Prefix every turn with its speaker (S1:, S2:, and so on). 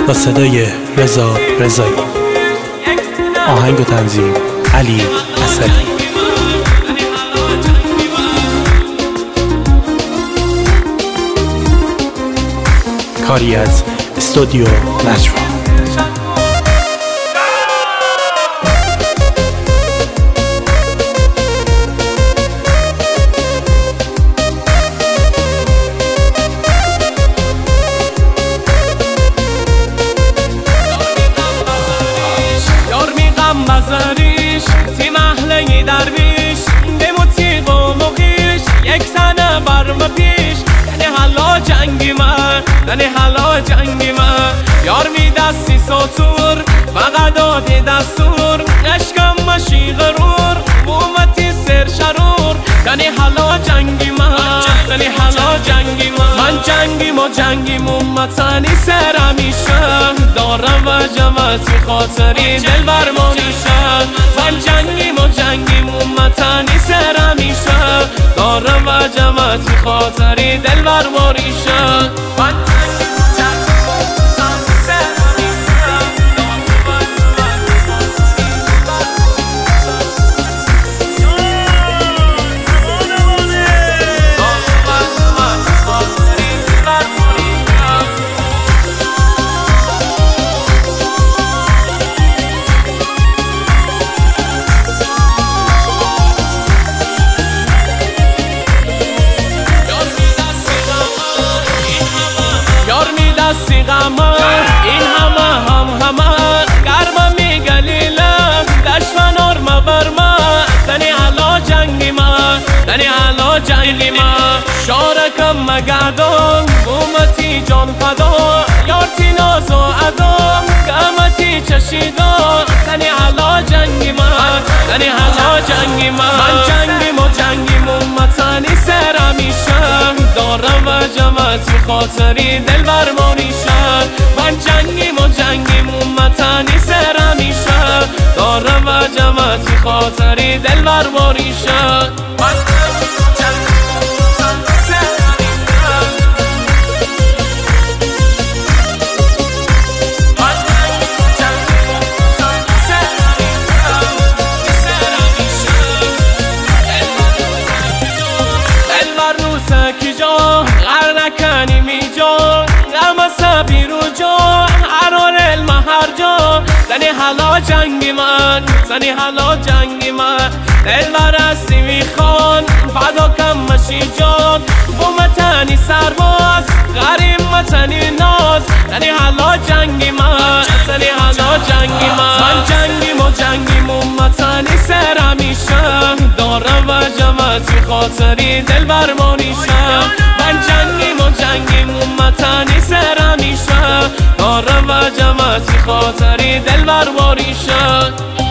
S1: با صدای رضا رضایی، آهنگ و تنظیم علی اصلی. کاری از استودیو نجوا.
S2: بزاریش تیم اهله درویش به موسیقی و مخیش یک سنه برم پیش یعنی حالا جنگی من یار می دستی سطور فقط دادی دستور عشقم مشی غرور قومتی سر شرور یعنی حالا جنگی من جنگیم امتنی سر همیشه دارم و جمعتی خاطری دل برمانیشه من جنگیم امتنی سر همیشه دارم و جمعتی خاطری دل برمانیشه این همه گرم میگلیله دشمن ارما برما تنی حالا جنگی ما شارکم مگردان قومتی جان فدا یارتی ناز و ادا قامتی چشیدان تنی حالا جنگی ما من جنگیم امتنی سر همیشه دارم و جمعتی خاطری دل برمانیشه من جنگیم امتنی سر همیشه دارم و جمعتی خاطری دل برمانیشه غرنکنی می جا غم سبی رو جا حرار المهر جا زنی حالا جنگی من دل برستی می خان فدا کم مشی جان بومتنی سرباز غریم متنی ناز زنی حالا جنگی من جنگیم امتنی سر همیشه دارم و جمعتی خاطری دل برمانیشه من جنگیم امتنی سر همیشه دارم و جمعتی خاطری دل برمانیشه